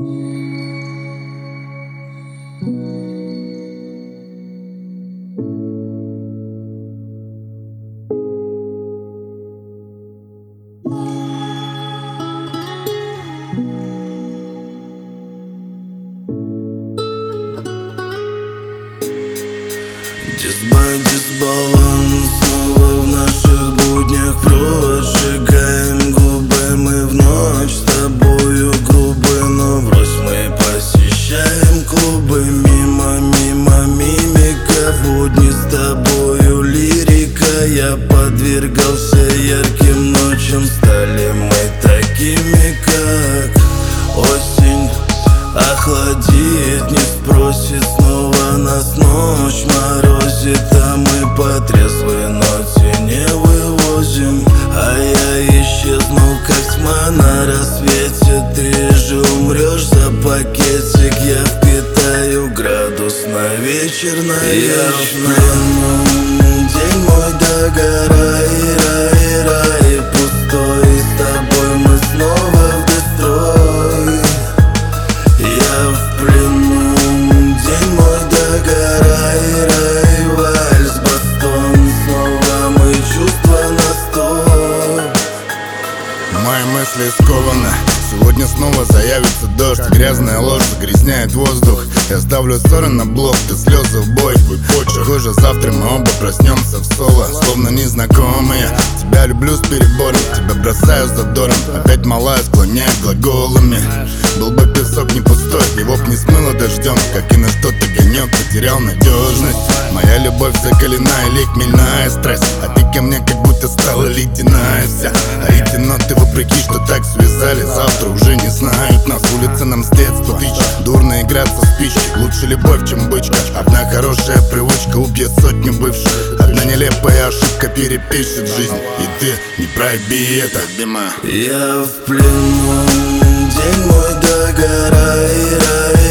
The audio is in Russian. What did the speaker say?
Дисбаланс снова в наших буднях прочь. Сжигаем губы мы в ночь с тобою грубы, но врозь мы посещаем клубы. Мимо мимика, будни с тобою лирика. Я подвергался ярким ночам, стали мы такими, как осень. Охладит, не спросит, снова нас ночь морозит, а мы по трезвой ноте не вывозим. А я исчезну, как тьма на рассвете. Ты же умрешь за пакетик. Я впитаю градус на вечер, на вечер. День мой догорай, рай, рай пустой. С тобой мы снова в дестрой. Я в плену, день мой догорай, рай, вальс, бастон. Снова мы чувства на сто. Мои мысли скованы. Сегодня снова заявится дождь. Грязная ложь загрязняет воздух. Я ставлю ссоры на блок, ты слезы в бой. Твой почерк. Похоже, завтра мы оба проснемся в соло, словно незнакомые. Тебя люблю с перебором, тебя бросаю с задором. Опять малая склоняет глаголами. Был бы песок не пустой, его б не смыло дождем. Как и на что-то огонек потерял надежность. Моя любовь закалена или хмельная страсть, а ты ко мне как будто стала ледяная вся. А эти ноты вопреки, что так связали, завтра уже не знают нас. Улица нам с детства тычет, дурно играться в спичь. Лучше любовь, чем бычка. Одна хорошая привычка убьет сотню бывших. Одна нелепая ошибка перепишет жизнь. И ты не проеби это, Бима. Я в плену, день мой догорай, рай.